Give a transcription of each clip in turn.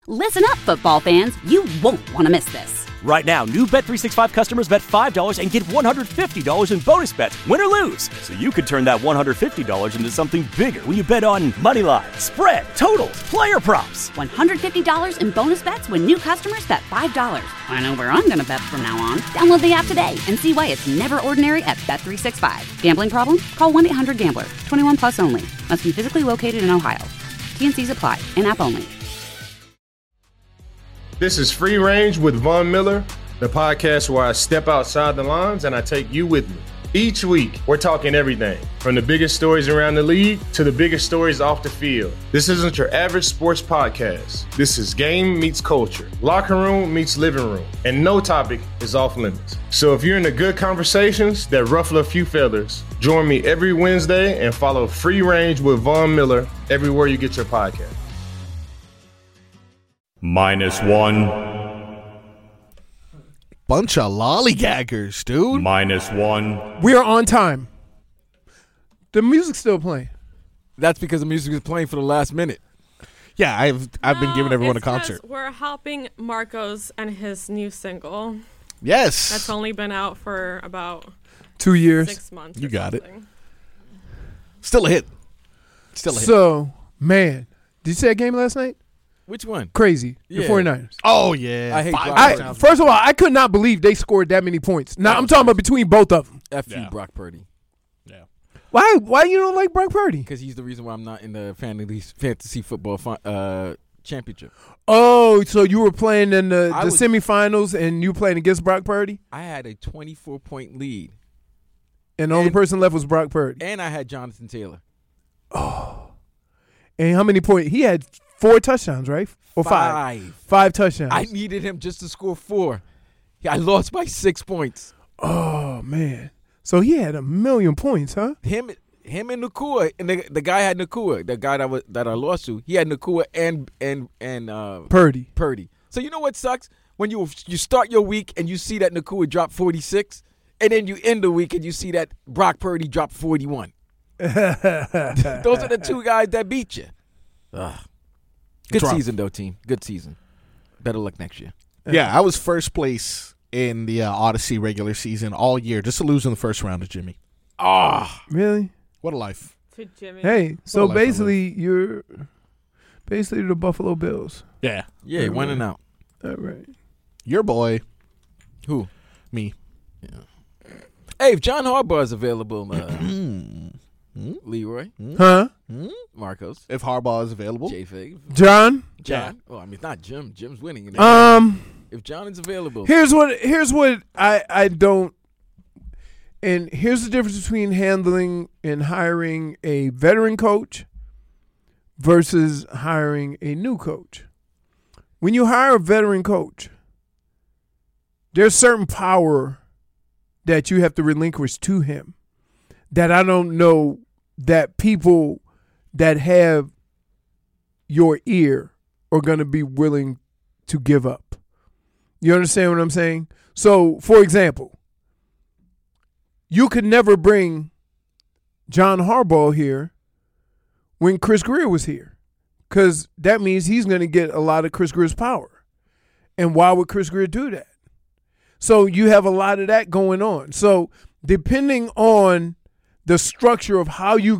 Listen up, football fans. You won't want to miss this. Right now, new Bet365 customers bet $5 and get $150 in bonus bets, win or lose. So you could turn that $150 into something bigger when you bet on money line, spread, totals, player props. $150 in bonus bets when new customers bet $5. I know where I'm going to bet from now on. Download the app today and see why it's never ordinary at Bet365. Gambling problem? Call 1-800-GAMBLER. 21 plus only. Must be physically located in Ohio. T&Cs apply. In-app only. This is Free Range with Von Miller, the podcast where I step outside the lines and I take you with me. Each week, we're talking everything from the biggest stories around the league to the biggest stories off the field. This isn't your average sports podcast. This is game meets culture, locker room meets living room, and no topic is off limits. So if you're into good conversations that ruffle a few feathers, join me every Wednesday and follow Free Range with Von Miller everywhere you get your podcast. -1. Bunch of lollygaggers, dude. -1. We are on time. The music's still playing. That's because the music is playing for the last minute. Yeah, I've been giving everyone a concert. We're helping Marcos and his new single. Yes. That's only been out for about 2 years. 6 months. You got it. something. Still a hit. So, man, did you see that game last night? Which one? Crazy. Yeah. The 49ers. Oh, yeah. I hate Brock Purdy. First of all, I could not believe they scored that many points. Now, I'm talking about between both of them. F you, Brock Purdy. Yeah. Why you don't like Brock Purdy? Because he's the reason why I'm not in the fantasy football championship. Oh, so you were playing in the was- semifinals and you playing against Brock Purdy? I had a 24-point lead, And the only person left was Brock Purdy. and I had Jonathan Taylor. And how many points? He had 4 touchdowns, right? Or 5? 5 touchdowns. I needed him just to score 4. I lost by 6 points. Oh, man. So he had 1,000,000 points, huh? Him and Nakua, and the guy had Nakua. The guy that I lost to, he had Nakua and Purdy. So you know what sucks? When you start your week and you see that Nakua dropped 46, and then you end the week and you see that Brock Purdy dropped 41. Those are the 2 guys that beat you. Ugh. Good season, though, team. Good season. Better luck next year. Yeah, I was first place in the Odyssey regular season all year, just to lose in the first round to Jimmy. Really? What a life. To Jimmy. Hey, so life I basically you're basically the Buffalo Bills. Yeah. Yeah, win and out. All right. Your boy. Who? Me. Hey, if John Harbaugh is available, Leroy, Huh? Marcos, If Harbaugh is available. J-Fig, John? John. Oh, I mean, it's not Jim. Jim's winning. If John is available. Here's what I don't, and here's the difference between handling and hiring a veteran coach versus hiring a new coach. When you hire a veteran coach, there's certain power that you have to relinquish to him that I don't know that people that have your ear are going to be willing to give up. You understand what I'm saying? So, for example, you could never bring John Harbaugh here when Chris Greer was here, because that means he's going to get a lot of Chris Greer's power. And why would Chris Greer do that? So you have a lot of that going on. So depending on the structure of how you're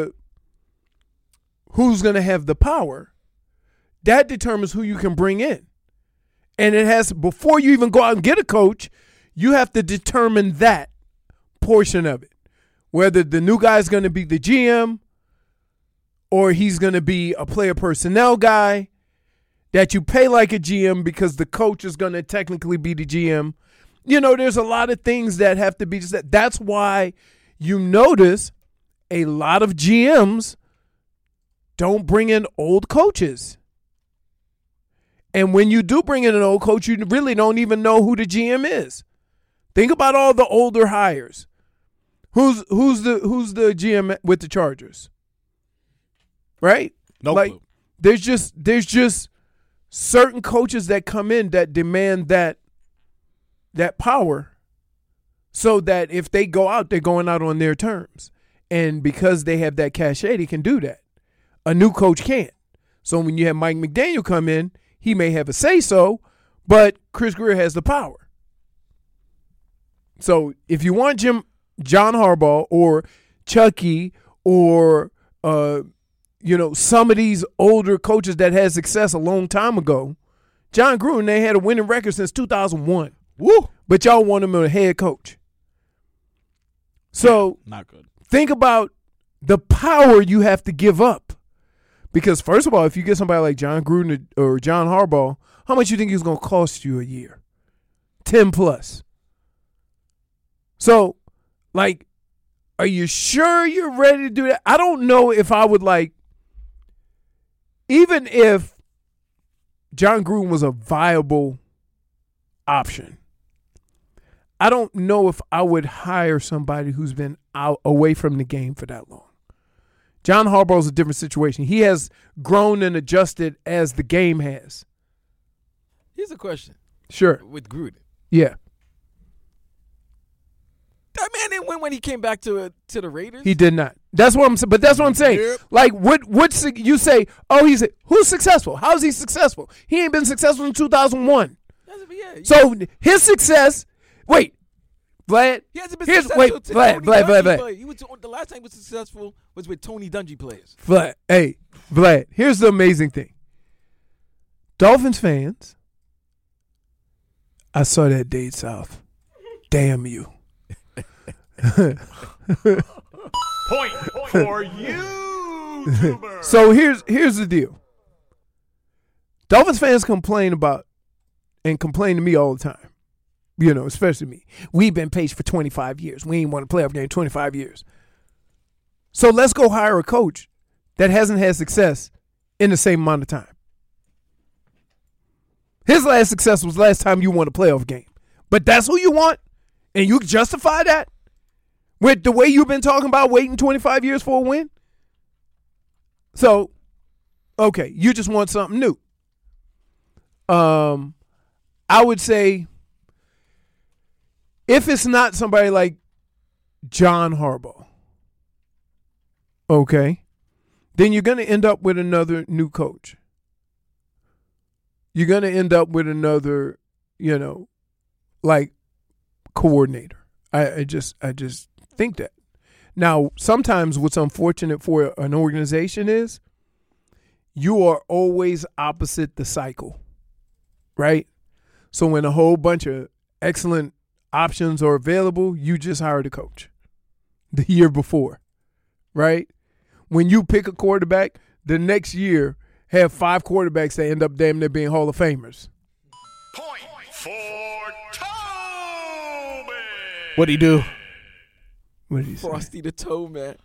who's going to have the power, that determines who you can bring in. And it has, before you even go out and get a coach, you have to determine that portion of it. Whether the new guy is going to be the GM or he's going to be a player personnel guy that you pay like a GM because the coach is going to technically be the GM. You know, there's a lot of things that have to be said. That's why you notice a lot of GMs don't bring in old coaches. And when you do bring in an old coach, you really don't even know who the GM is. Think about all the older hires. Who's the GM with the Chargers? Right? Nope. There's just certain coaches that come in that demand that power, so that if they go out, they're going out on their terms. And because they have that cachet, they can do that. A new coach can't. So when you have Mike McDaniel come in, he may have a say-so, but Chris Grier has the power. So if you want John Harbaugh or Chucky or some of these older coaches that had success a long time ago, John Gruden, they had a winning record since 2001. Woo! But y'all want him as a head coach. So Not good. think about the power you have to give up. Because first of all, if you get somebody like John Gruden or John Harbaugh, how much you think he's going to cost you a year? 10 plus. So, like, are you sure you're ready to do that? I don't know if I would even if John Gruden was a viable option, I don't know if I would hire somebody who's been out away from the game for that long. John Harbaugh is a different situation. He has grown and adjusted as the game has. Here's a question. Sure. With Gruden. Yeah. That man didn't win when he came back to the Raiders. He did not. That's what I'm saying. But that's what I'm saying. Yep. Like, what's you say? Oh, who's successful? How is he successful? He ain't been successful in 2001. So his success. Wait, Vlad. He hasn't been successful. Vlad. He was the last time he was successful was with Tony Dungy players. Vlad. Here's the amazing thing. Dolphins fans. I saw that Dade South. Damn you. Point for you. So here's the deal. Dolphins fans complain to me all the time. Especially me. We've been patient for 25 years. We ain't won a playoff game in 25 years. So let's go hire a coach that hasn't had success in the same amount of time. His last success was last time you won a playoff game. But that's who you want? And you justify that? With the way you've been talking about waiting 25 years for a win? So, okay, you just want something new. I would say if it's not somebody like John Harbaugh, okay, then you're going to end up with another new coach. You're going to end up with another, coordinator. I just think that. Now, sometimes what's unfortunate for an organization is you are always opposite the cycle, right? So when a whole bunch of excellent options are available, you just hired a coach the year before, right? When you pick a quarterback, the next year have 5 quarterbacks that end up damn near being Hall of Famers. Point for Toby. What'd he do? What did he say? Frosty the Toe Man.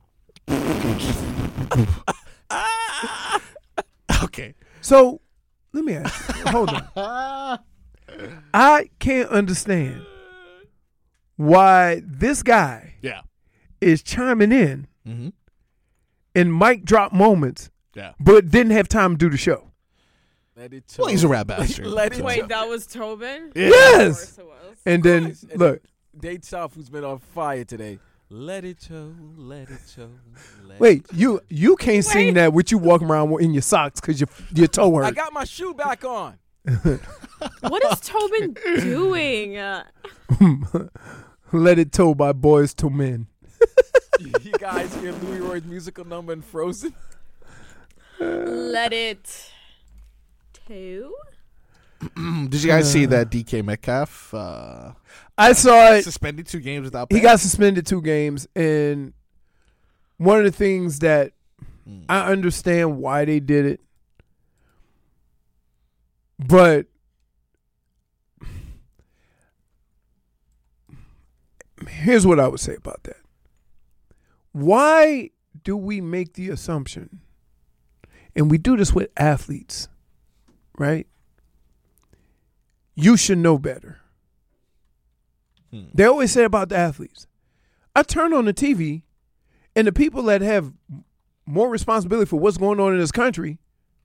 Okay. So let me ask you. Hold on. I can't understand why this guy is chiming in in mic drop moments, but didn't have time to do the show. Let it Well, he's a rap bastard. Wait, that was Tobin? Yes. Of course it was. And then look, Dade South, who's been on fire today. Let it show, let it show. wait, you can't sing that with you walking around in your socks because your toe hurt. I got my shoe back on. What is Tobin doing? Let It Toe by Boys to Men. You guys hear Louis Roy's musical number in Frozen? Let it toe? Did you guys see that DK Metcalf I saw it. suspended 2 games without pay? He got suspended 2 games, and one of the things that I understand why they did it, but here's what I would say about that. Why do we make the assumption, and we do this with athletes, right? You should know better. They always say about the athletes. I turn on the TV, and the people that have more responsibility for what's going on in this country,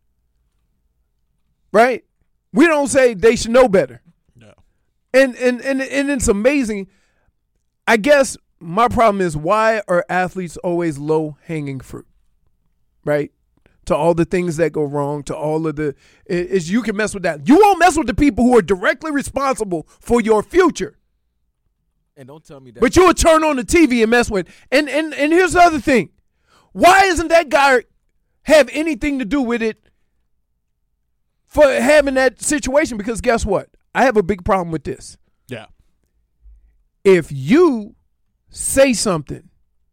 right? We don't say they should know better. No. And it's amazing. I guess my problem is, why are athletes always low-hanging fruit, right? to all the things that go wrong, to all of the is you can mess with that. You won't mess with the people who are directly responsible for your future. And don't tell me that. But you will turn on the TV and mess with. And here's the other thing. Why isn't that guy have anything to do with it for having that situation? Because guess what? I have a big problem with this. Yeah. If you say something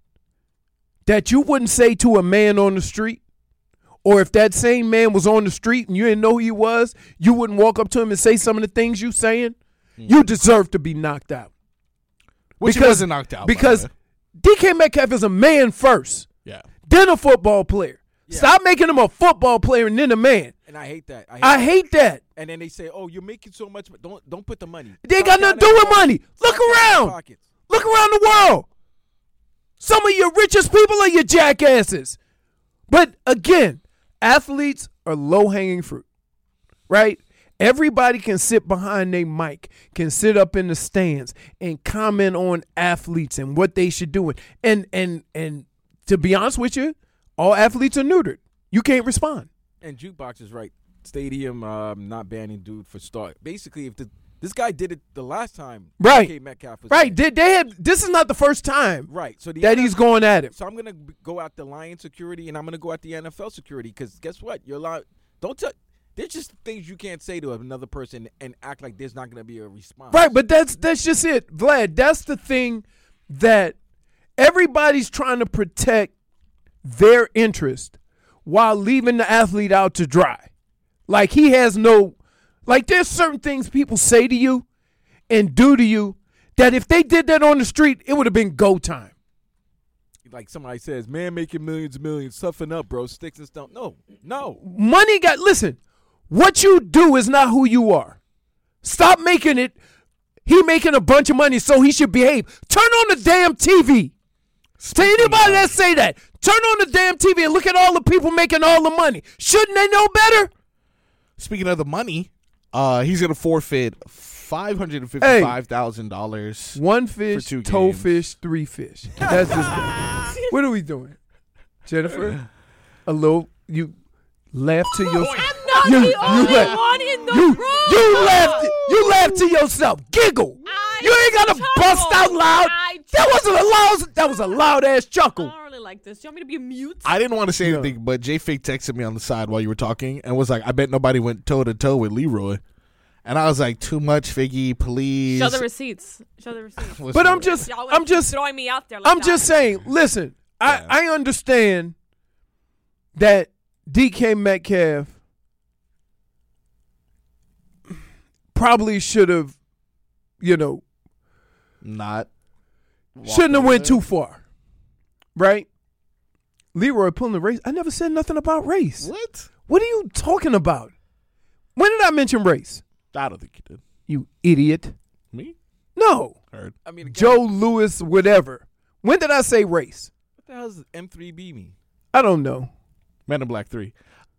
that you wouldn't say to a man on the street, or if that same man was on the street and you didn't know who he was, you wouldn't walk up to him and say some of the things you saying, you deserve to be knocked out. Which he wasn't knocked out. Because DK Metcalf is a man first. Yeah. Then a football player. Yeah. Stop making him a football player and then a man. And I hate that. I hate that. And then they say, "Oh, you're making so much, but don't put the money." They ain't got nothing to do with money. Look around. Look around the world. Some of your richest people are your jackasses. But again, athletes are low-hanging fruit, right? Everybody can sit behind their mic, can sit up in the stands and comment on athletes and what they should do. And to be honest with you, all athletes are neutered. You can't respond. And Jukebox is right. Stadium not banning dude for start. Basically, if this guy did it the last time, right? DK Metcalf was right. They had. This is not the first time, right? So that he's going at him. So I'm gonna go at the Lions security, and I'm gonna go at the NFL security, because guess what? You're allowed. Don't tell. There's just things you can't say to another person and act like there's not gonna be a response. Right, but that's just it, Vlad. That's the thing that everybody's trying to protect their interest while leaving the athlete out to dry. Like he has no, like there's certain things people say to you and do to you that if they did that on the street, it would have been go time. Like somebody says, man making millions and millions, toughen up, bro, sticks and stones. No. Money listen, what you do is not who you are. Stop making it, he making a bunch of money so he should behave. Turn on the damn TV. To anybody that say that, turn on the damn TV and look at all the people making all the money. Shouldn't they know better? Speaking of the money, he's going to forfeit $555,000. One fish, for 2 toe games. fish, 3 fish. That's just what are we doing? Jennifer, a little, you laugh to yourself. I'm not the only one in the room. You laughed to yourself. Giggle. You ain't got to bust out loud. That was a loud ass chuckle. I don't really like this. Do you want me to be mute? I didn't want to say anything, but Jay Fake texted me on the side while you were talking and was like, I bet nobody went toe-to-toe with Leroy. And I was like, too much, Figgy, please. Show the receipts. But I'm just throwing me out there. Just saying, listen, I understand that DK Metcalf probably should have, shouldn't have went too far, right? Leroy pulling the race. I never said nothing about race. What? What are you talking about? When did I mention race? I don't think you did. You idiot. Me? No. Heard. I mean, again, Joe Lewis, whatever. When did I say race? what the hell does M3B mean? I don't know. Man in Black 3.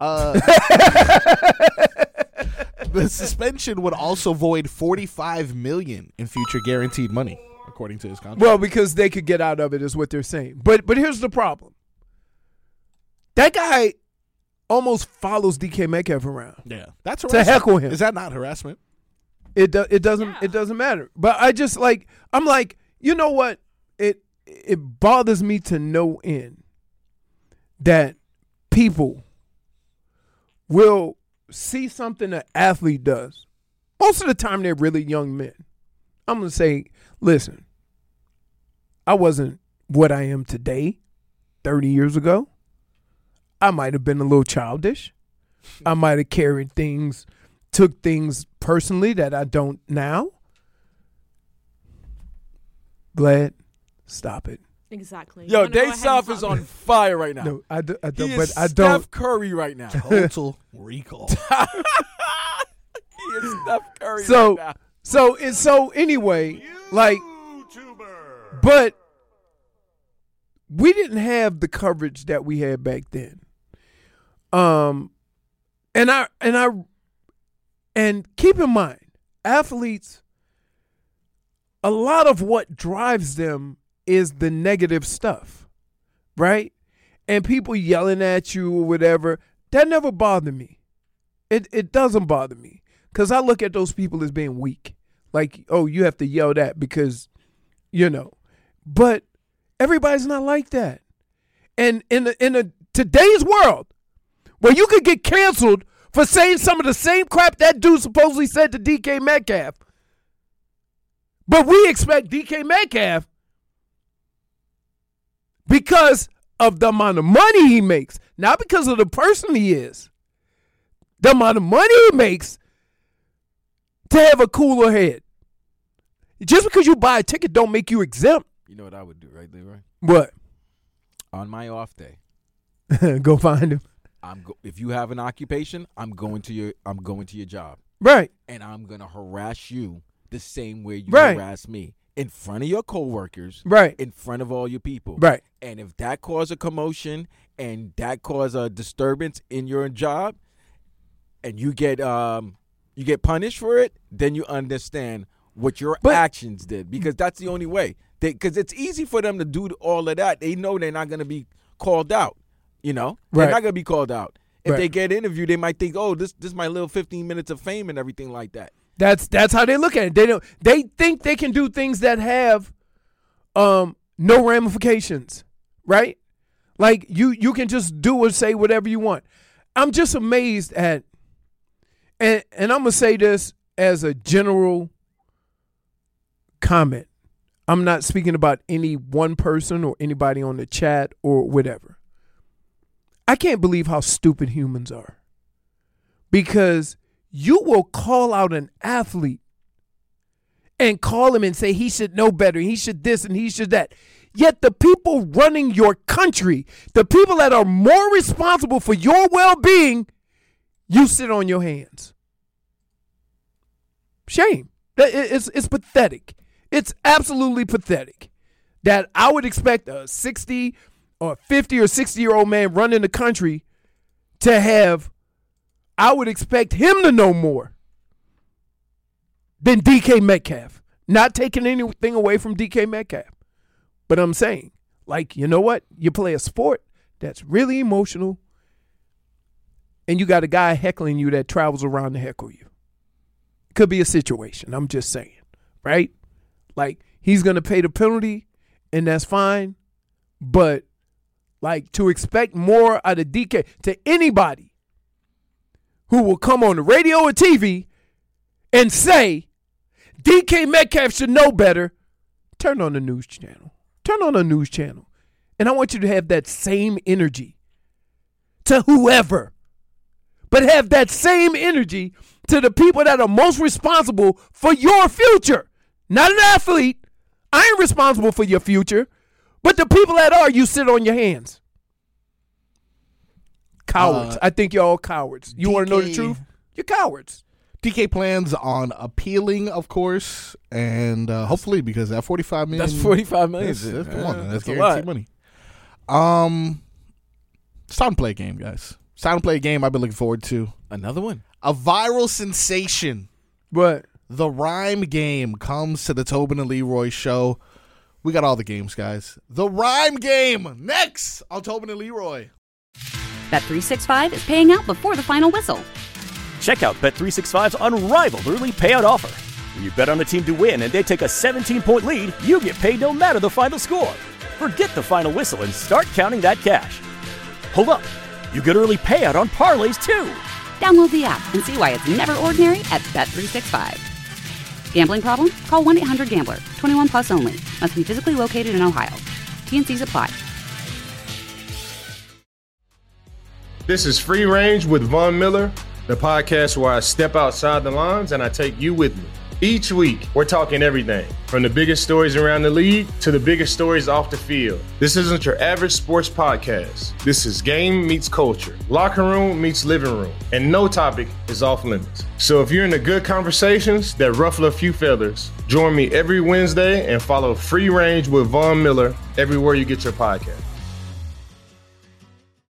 The suspension would also void $45 million in future guaranteed money, according to his contract. Well, because they could get out of it is what they're saying. But here's the problem. That guy almost follows DK Metcalf around. Yeah, that's to harassment. heckle him. Is that not harassment? It doesn't matter. But I'm like, you know what? It bothers me to no end that people will see something an athlete does. Most of the time they're really young men. I'm going to say, listen, I wasn't what I am today 30 years ago. I might have been a little childish. I might have took things personally that I don't now. Glad, stop it. Exactly. Yo, Dave South is on fire right now. No, I don't. He But is I don't. Steph Curry right now. Total recall. He is Steph Curry right now. So anyway, like, but we didn't have the coverage that we had back then. And keep in mind, athletes, a lot of what drives them is the negative stuff, right? and people yelling at you or whatever, that never bothered me. It doesn't bother me because I look at those people as being weak. Like, oh, you have to yell that because, But everybody's not like that. And in today's world, where you could get canceled for saying some of the same crap that dude supposedly said to DK Metcalf, but we expect DK Metcalf, because of the amount of money he makes, not because of the person he is, the amount of money he makes, to have a cooler head. Just because you buy a ticket don't make you exempt. You know what I would do, right, Leroy? What? On my off day, go find him. If you have an occupation, I'm going to your job. Right. And I'm going to harass you the same way you right. harass me. In front of your coworkers, right? In front of all your people, right? And if that cause a commotion and that cause a disturbance in your job, and you get punished for it, then you understand what your actions did, because that's the only way. Because it's easy for them to do all of that. They know they're not going to be called out. They're not going to be called out. If they get interviewed, they might think, oh, this is my little 15 minutes of fame and everything like that. That's how they look at it. They think they can do things that have no ramifications, right? Like you can just do or say whatever you want. I'm just amazed at, and I'm gonna say this as a general comment. I'm not speaking about any one person or anybody on the chat or whatever. I can't believe how stupid humans are, because you will call out an athlete and call him and say he should know better, he should this and he should that. Yet the people running your country, the people that are more responsible for your well-being, you sit on your hands. Shame. It's pathetic. It's absolutely pathetic that I would expect a 60 or 50 or 60-year-old man running the country to have, I would expect him to know more than DK Metcalf. Not taking anything away from DK Metcalf. But I'm saying, like, you know what? You play a sport that's really emotional, and you got a guy heckling you that travels around to heckle you. Could be a situation. I'm just saying, right? Like, he's going to pay the penalty, and that's fine. But, like, to expect more out of DK, to anybody who will come on the radio or TV and say DK Metcalf should know better, turn on the news channel. Turn on a news channel. And I want you to have that same energy to whoever, but have that same energy to the people that are most responsible for your future. Not an athlete. I ain't responsible for your future. But the people that are, you sit on your hands. Cowards. I think you're all cowards. You want to know the truth? You're cowards. DK plans on appealing, of course, and hopefully, because that $45 million. That's $45 million. That's guaranteed money. It's time to play a game, guys. It's time to play a game I've been looking forward to. Another one. A viral sensation. What? The Rhyme Game comes to the Tobin and Leroy show. We got all the games, guys. The Rhyme Game next on Tobin and Leroy. Bet365 is paying out before the final whistle. Check out Bet365's unrivaled early payout offer. When you bet on a team to win and they take a 17-point lead, you get paid no matter the final score. Forget the final whistle and start counting that cash. Hold up. You get early payout on parlays, too. Download the app and see why it's never ordinary at Bet365. Gambling problem? Call 1-800-GAMBLER. 21 plus only. Must be physically located in Ohio. T&Cs apply. This is Free Range with Von Miller, the podcast where I step outside the lines and I take you with me. Each week, we're talking everything from the biggest stories around the league to the biggest stories off the field. This isn't your average sports podcast. This is game meets culture, locker room meets living room, and no topic is off limits. So if you're into good conversations that ruffle a few feathers, join me every Wednesday and follow Free Range with Von Miller everywhere you get your podcast.